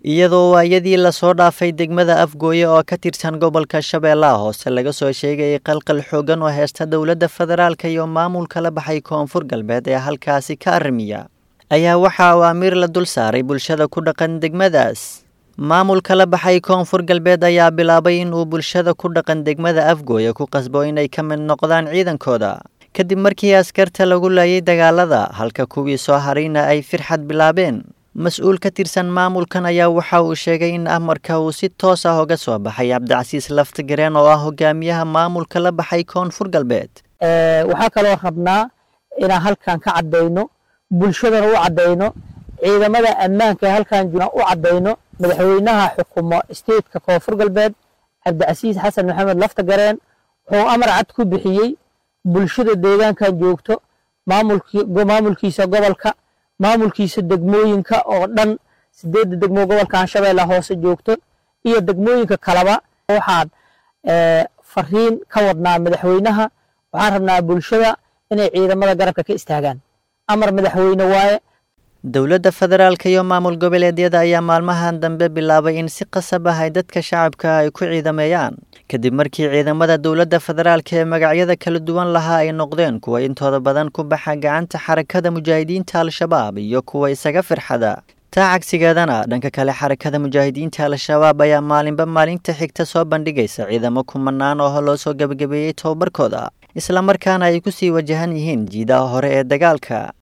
iyadoo waayadii la soo dhaafay degmada Afgooye oo ka tirsan gobolka Shabeellaha Hoose laga soo sheegay qalqal xoogan oo heesta dawladda federaalka iyo maamulka la baxay Koonfur Galbeed ee halkaasi ka arrimiya ayaa waxa awaamiir la dul saaray bulshada ku dhaqan degmadaas. maamulka la baxay Koonfur Galbeed ayaa bilaabay in uu bulshada ku dhaqan degmada Afgooye ku qasbo inay ka mid noqdaan ciidankooda kadib markii askarta lagu laayay dagaalada halka kuwii soo harayna ay firxad bilaabeen. mas'uul ka tirsan maamulkan ayaa waxa uu sheegay in amarka uu si toos ah uga soo baxay Cabdicasiis Laftigareen oo ah hogaamiyaha maamulka la baxay Koonfur Galbeed. waxaa kaloo rabnaa inaan halkan ka cadeyno bulshadana u cadeyno ciidamada ammaanka halkan jooga u cadeyno madaxweynaha xukumo state-ka Koonfur Galbeed Cabdicasiis Xasan Maxamed Laftigareen wuxuu amar cad ku bixiyay bulshada deegaankan joogto maamulkiisa gobolka maamulkiisa degmooyinka oo dhan 8 degmo gobolka Shabeellaha Hoose joogto iyo degmooyinka kalaba waxaan fariin ka wadnaa madaxweynaha waxaan rabnaa bulshada inay ciidamada garabka ka istaagaan amar madaxweyne waaye. dawladda federaalka iyo maamul goboleedyada ayaa maalmahan dambe bilaabay in si qasab ah ay dadka shacabka ay ku ciidameeyaan kadib markii ciidamada dawladda federaalka ee magacyada kala duwan lahaa ay noqdeen kuwa intooda badan ku baxa gacanta xarakada mujaahidiinta al-shabaab iyo kuwa isaga firxada. taa cagsigeedana dhanka kale xarakada mujaahidiinta al-shabaab ayaa maalinba maalinta xigta soo bandhigaysa ciidamo kumanaan oo loo soo gabagabeeyay tababarkooda isla markaana ay ku sii wajahan yihiin jiidaha hore ee dagaalka.